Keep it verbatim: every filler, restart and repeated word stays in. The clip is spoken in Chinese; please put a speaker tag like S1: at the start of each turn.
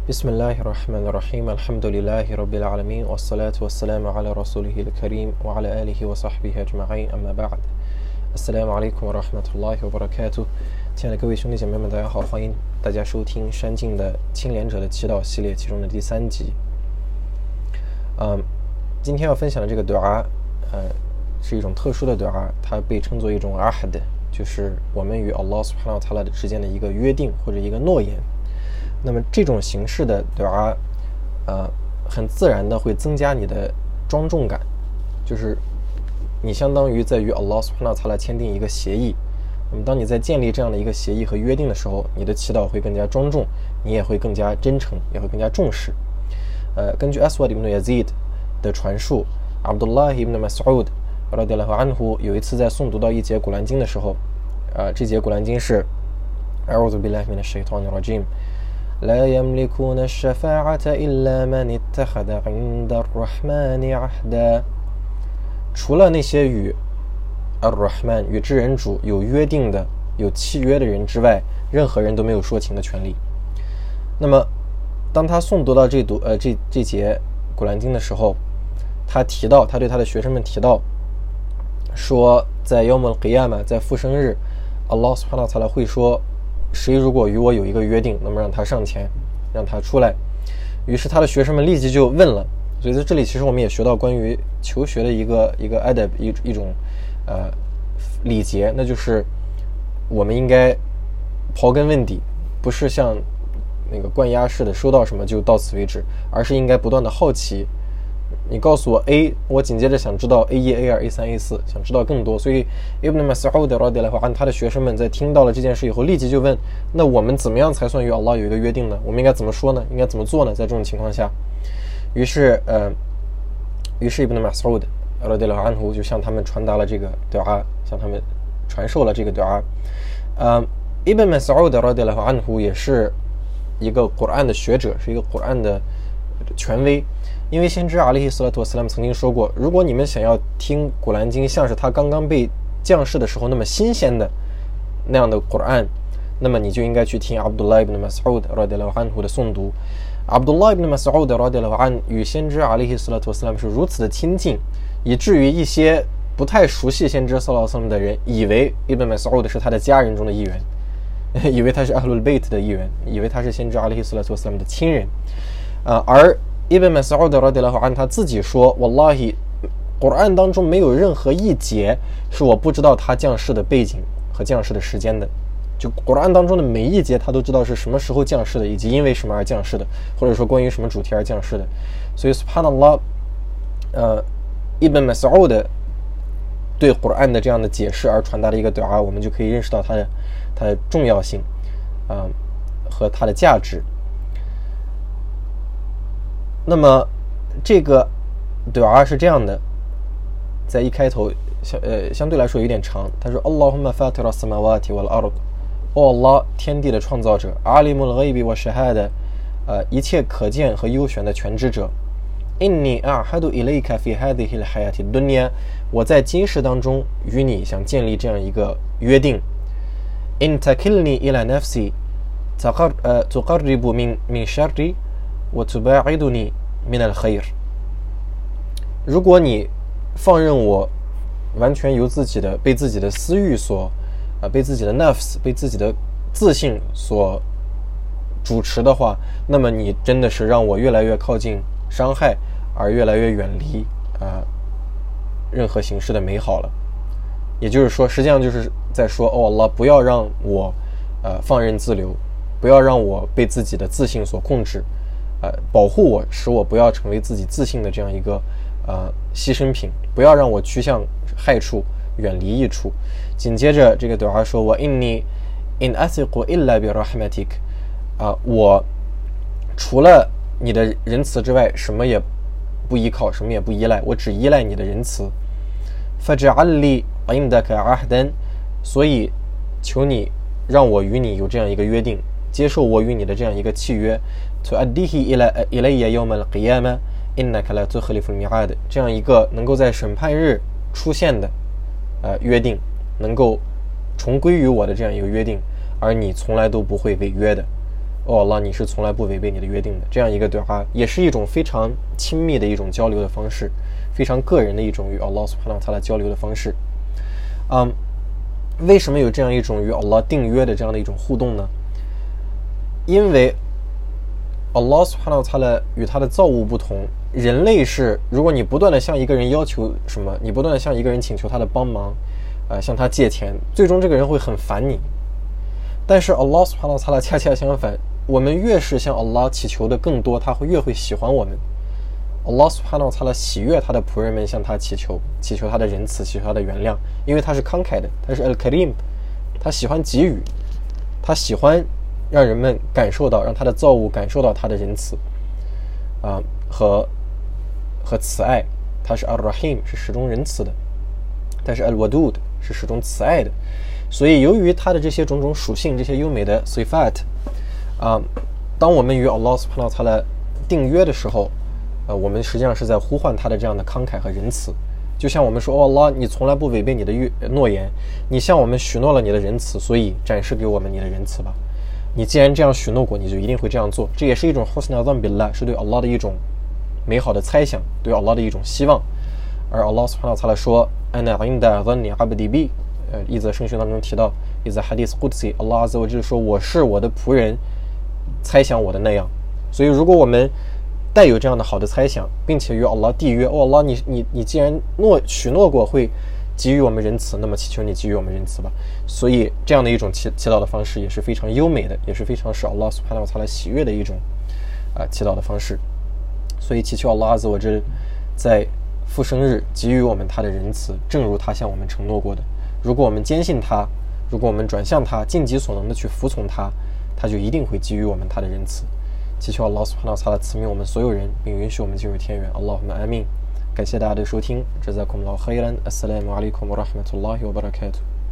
S1: بسم الله الرحمن الرحيم الحمد لله رب العالمين والصلاة والسلام على رسوله الكريم وعلى آله وصحبه أجمعين أما بعد السلام عليكم ورحمة الله وبركاته。亲爱的各位兄弟姐妹们，大家好，欢迎大家收听山静的青莲者的祈祷系列其中的第三集。嗯，今天要分享的这个 dua， 呃，是一种特殊的 dua， 它被称作一种 ahd， 就是我们与 Allah subhanahu wa ta'ala 之间的一个约定或者一个诺言。那么这种形式的 dua， 呃，很自然的会增加你的庄重感，就是你相当于在与 Allah subhanahu wa ta'ala 签订一个协议。那么当你在建立这样的一个协议和约定的时候，你的祈祷会更加庄重，你也会更加真诚，也会更加重视。呃，根据 Aswad ibn Yazid 的传述， Abdullah ibn Mas'ud radiyallahu anhu 有一次在诵读到一节古兰经的时候，呃，这节古兰经是 A'udhu billahi minash shaitanir rajim لا يملكون الشفاعة إلا من اتخذ عند الرحمن عهدا。 除了那些与 Ar-Rahman 与至人主有约定的、有契约的人之外，任何人都没有说情的权利。那么当他诵读到这读呃这这节古兰经的时候，他提到他对他的学生们提到说，在 Yawm al-Qiyamah 在复生日， Allah subhanahu wa ta'ala 会说，谁如果与我有一个约定，那么让他上前，让他出来。于是他的学生们立即就问了。所以在这里其实我们也学到关于求学的一个一个 adab 一一种呃礼节，那就是我们应该刨根问底，不是像那个灌鸭式的收到什么就到此为止，而是应该不断的好奇。你告诉我 A， 我紧接着想知道 A 一 A 二 A 三 A 四， 想知道更多。所以 Ibn Mas'ud radiyallahu anhu 他的学生们在听到了这件事以后，立即就问，那我们怎么样才算与 Allah 有一个约定呢？我们应该怎么说呢？应该怎么做呢？在这种情况下，于是呃于是 Ibn Mas'ud radiyallahu anhu 就向他们传达了这个 dua， 向他们传授了这个 dua。 呃 Ibn Mas'ud radiyallahu anhu 也是一个 Quran 的学者，是一个 Quran 的权威。因为先知阿里希斯拉图瓦斯拉姆曾经说过，如果你们想要听古兰经像是他刚刚被降世的时候那么新鲜的那样的 Quran， 那么你就应该去听 Abdullah ibn Mas'ud radiyallahu anhu 的诵读。 Abdullah ibn Mas'ud radiyallahu anhu 与先知阿里希斯拉图瓦斯拉姆是如此的亲近，以至于一些不太熟悉先知 sallallahu alaihi wasallam 的人以为 Ibn Mas'ud 是他的家人中的一员，以为他是 Ahlul Bayt 的一员，以为他是先知阿里希斯拉图瓦斯拉姆的亲人。呃，而Ibn Mas'ud radiyallahu anhu 他自己说 Wallahi Quran 当中没有任何一节是我不知道他降世的背景和降世的时间的，就 Quran 当中的每一节他都知道是什么时候降世的，以及因为什么而降世的，或者说关于什么主题而降世的。所以 Subhanallah， 呃 Ibn Mas'ud 对 Quran 的这样的解释而传达的一个 dua， 我们就可以认识到它的它的重要性啊、呃、和它的价值。那么这个 dua 是这样的，在一开头相呃相对来说有点长，他说 Allahumma fatira samawati wal ard， 哦 Allah 天地的创造者， alimul ghaibi wa shahada， 呃一切可见和幽玄的全知者， inni a'hadu ilayka fi hadhihi al hayati dunya， 我在今世当中与你想建立这样一个约定， in takilni ila nafsi taqar tuqarribu min min sharri وتباعدني من الخير。 如果你放任我完全由自己的被自己的私欲所呃被自己的 nafs 被自己的自信所主持的话，那么你真的是让我越来越靠近伤害，而越来越远离啊、呃、任何形式的美好了。也就是说，实际上就是在说，哦 Allah 不要让我呃放任自流，不要让我被自己的自信所控制，呃，保护我，使我不要成为自己自信的这样一个呃牺牲品，不要让我趋向害处，远离益处。紧接着这个 dua 说，我 inni in athiqu illa bi rahmatik， 啊，我除了你的仁慈之外，什么也不依靠，什么也不依赖，我只依赖你的仁慈。faj'al li indaka ahdan， 所以求你让我与你有这样一个约定，接受我与你的这样一个契约。تؤديه إلى إلي يوم القيامة إنك لا تخلف الميعاد， 这样一个能够在审判日出现的呃约定，能够重归于我的这样一个约定，而你从来都不会违约的。 哦Allah，你是从来不违背你的约定的，这样一个对话也是一种非常亲密的一种交流的方式，非常个人的一种与 Allah Subhanahu wa Taala 交流的方式。嗯，为什么有这样一种与 Allah 订约的这样的一种互动呢？因为 Allah Subhanahu wa Taala 与他的造物不同，人类是，如果你不断的向一个人要求什么，你不断的向一个人请求他的帮忙，呃，向他借钱，最终这个人会很烦你。但是 Allah Subhanahu wa Taala 恰恰相反，我们越是向 Allah 祈求的更多，他会越会喜欢我们。Allah Subhanahu wa Taala 喜悦他的仆人们向他祈求，祈求他的仁慈，祈求他的原谅，因为他是慷慨的，他是 Al-Karim， 他喜欢给予，他喜欢让人们感受到，让他的造物感受到他的仁慈啊、呃、和和慈爱。他是 Ar-Rahim， 是始终仁慈的，但是 Al-Wadud 是始终慈爱的。所以由于他的这些种种属性，这些优美的 Sifat 啊、呃，当我们与 Allah Subhanahu wa Taala 订约的时候，呃，我们实际上是在呼唤他的这样的慷慨和仁慈。就像我们说，哦 Allah， 你从来不违背你的诺言，你向我们许诺了你的仁慈，所以展示给我们你的仁慈吧。你既然这样许诺过，你就一定会这样做。这也是一种 husna dhann billah， 是对 Allah 的一种美好的猜想，对 Allah 的一种希望。而 Allah Subhanahu wa Taala 说 Ana inda dhanni abdi bi， 呃，一则圣训当中提到，一则 hadith qudsi， Allah Azza wa Jalla 说我是我的仆人猜想我的那样。所以如果我们带有这样的好的猜想，并且与 Allah 缔约，哦 Allah， 你你你既然诺许诺过会给予我们仁慈，那么祈求你给予我们仁慈吧。所以这样的一种祈祈祷的方式也是非常优美的，也是非常使 Allah Subhanahu wa Taala 喜悦的一种啊、呃、祈祷的方式。所以祈求 Allah Azza wa Jalla 在复生日给予我们他的仁慈，正如他向我们承诺过的。如果我们坚信他，如果我们转向他，尽己所能的去服从他，他就一定会给予我们他的仁慈。祈求 Allah Subhanahu wa Taala 赐命我们所有人，并允许我们进入天园。Allahumma amin。感谢大家的收听，Jazakumullahu khairan。Assalamu alaikum wa rahmatullahi wa barakatuh。